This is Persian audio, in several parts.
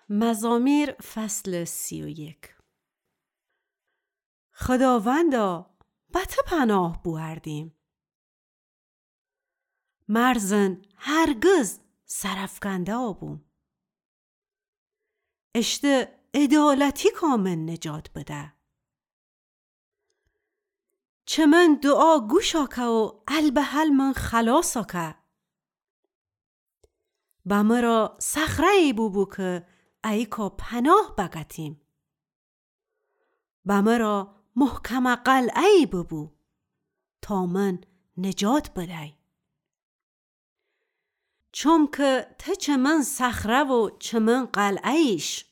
مزامیر فصل 31. خداوندا بته پناه بوردیم. مرزن هرگز سرفکنده آبوم. اشته عدالتی کامن نجات بده. چه من دعا گوشا که و البهل من خلاصا که. با مرا صخره ای بو که ایکا پناه بگتیم. با مرا محکم قلعه ای بو تا من نجات بدهی. چون که ته چه من صخره و چه من قلعه ایش.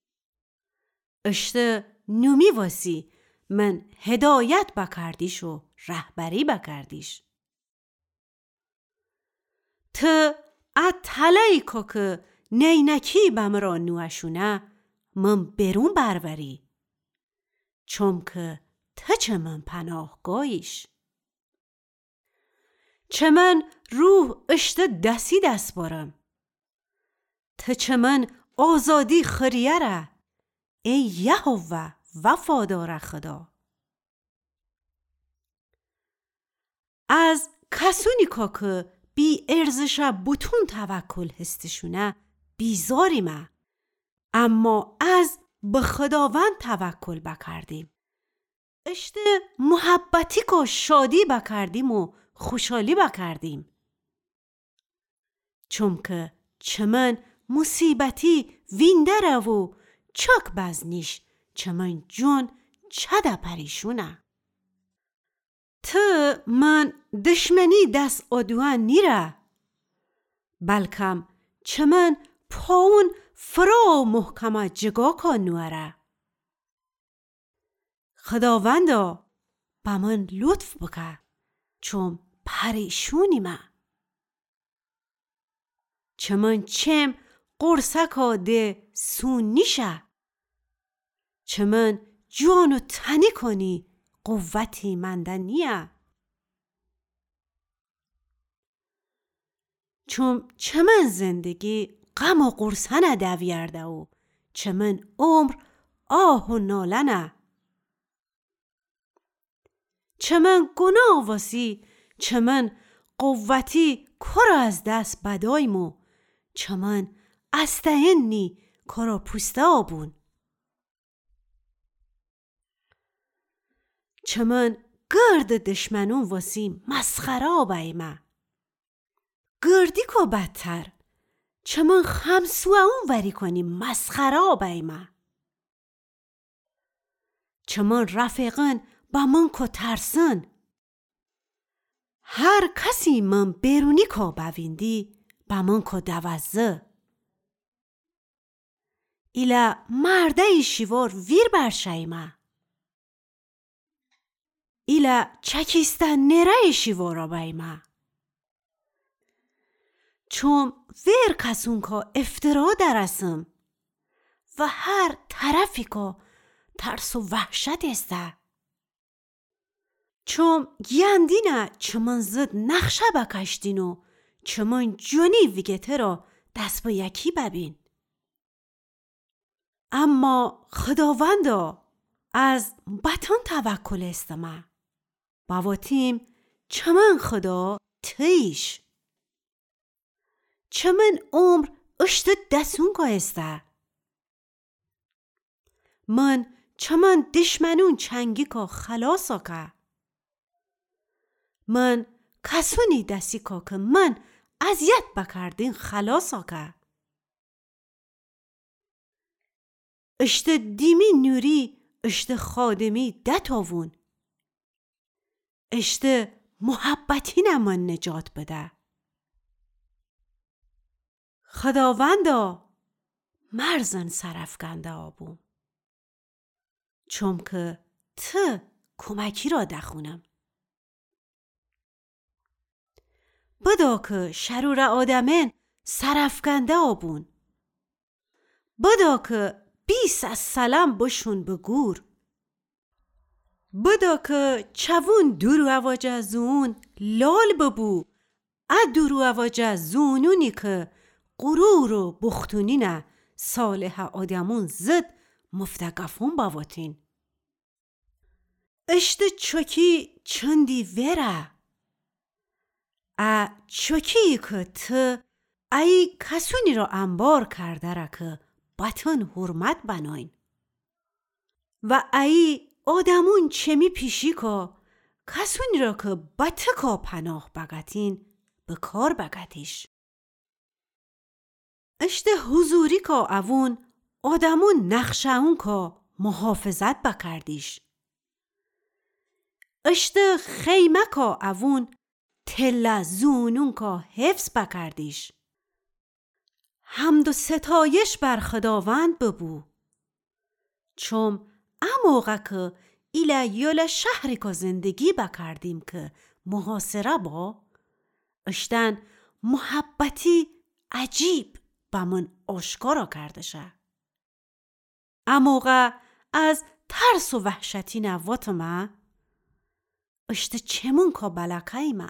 اشته نومی واسی من هدایت بکردیش و رهبری بکردیش. ته اتحلهی که نینکی بمرا نوشونه من برون بروری. چون که ته چه من پناهگاهیش. چه من روح اشته دستی دست بارم. ته چه من آزادی خریره. ای یهوه وفادار خدا. از کسونی که بی ارزش بوتون توکل هستشونه بیزاریمه. اما از به خداوند توکل بکردیم. اشته محبتی که شادی بکردیم و خوشحالی بکردیم. چون که چه من مصیبتی ویندره و چک بزنیش چه من جون چده پریشونه. ته من دشمنی دست آدوان نیره. بلکم چه من پاون فرا محکمه جگا کن نوره. خداوندا با من لطف بکه چون پریشونی من. چه من چم قرصکا ده سون نیشه. چه من جانو تنی کنی قوتی منده نیه. چون چه من زندگی غم و قرصنه دویرده و چه من عمر آه و نالنه. چه من گناه واسی چه من قوتی کرا از دست بدایم و چه من استهنی کرا پوسته آبون. چه من گرد دشمنون واسی مسخره آبایمه. گردی که بدتر چه من خمسوه اون وری کنی مسخره آبایمه. چه من رفیقن با من که ترسن. هر کسی من بیرونی که بویندی با من که دوزه. ایلا مرده ای شیوار ویر برشایمه. ایلا چکیستن نره ای شیوار آبایمه. چون ویر کسون که افترا درسم و هر طرفی که ترس و وحشت استه. چون گیاندینه چه من زد نقشه بکشتین و چه من جونی ویگته را دست به یکی ببین. اما خداوندا از بطن توکل استمه. باواتیم چه من خدا تیش. چه من عمر اشت دستون که استه. من چه من دشمنون چنگی که خلاصا که. من کسونی دستی که من اذیت بکردین خلاصا که. اشت دیمی نوری اشت خادمی دتاوون. اشت محبتی نمان نجات بده. خداوندا مرزن سرفکنده آبوم. چون که ته کمکی را دخونم. بدا که شرور آدمین سرفکنده آبون. بدا که 20 از سلام بشون بگور. بدا که چوون دورو اواجه زون لال ببو. دورو اواجه زونونی که غرور و بختونی نه صالح آدمون زد مفتقفون باوتین. اشت چوکی چندی ویره. چوکی که تو ای کسونی را انبار کرده را که بطن حرمت بناین. و ای آدمون چمی پیشی که کسونی را که بطکا پناه بگتین به کار بگتیش. اشت حضوری که اوون آدمون نقشه اون که محافظت بکردیش. اشت خیمه که اوون تله زونون که حفظ بکردیش. حمد و ستایش بر خداوند ببو. چون اموقع که ایله یول شهری که زندگی بکردیم که محاصره با، اشتن محبتی عجیب با من آشکارا کرده شه. اموقع از ترس و وحشتی نوات ما، اشت چمون که بلکه ما.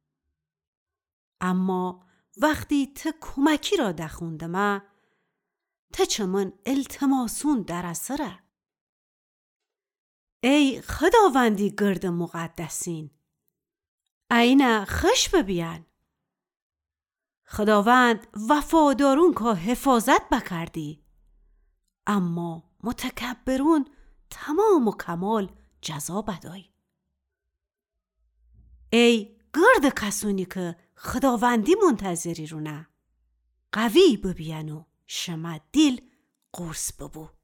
اما وقتی ته کمکی را دخونده ما، ته چمن التماسون درسره. ای خداوندی گرد مقدسین، اینه خش ببین. خداوند وفادارون که حفاظت بکردی، اما متکبرون تمام و کمال جزا بدای. ای گرد کسونی که خداوندی منتظری رو نه، قوی ببین و شما دل قرص ببو.